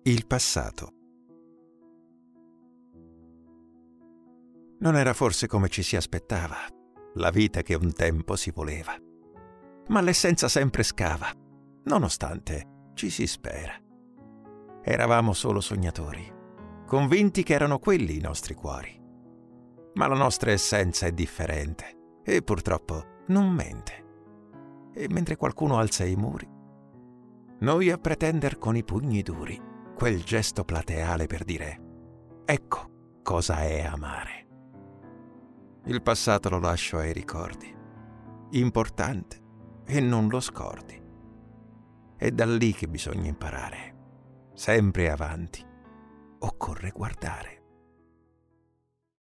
Il passato. Non era forse come ci si aspettava, la vita che un tempo si voleva. Ma l'essenza sempre scava, nonostante ci si spera. Eravamo solo sognatori, convinti che erano quelli i nostri cuori. Ma la nostra essenza è differente e purtroppo non mente. E mentre qualcuno alza i muri, noi a pretender con i pugni duri quel gesto plateale per dire «Ecco cosa è amare». Il passato lo lascio ai ricordi, importante e non lo scordi. È da lì che bisogna imparare, sempre avanti, occorre guardare.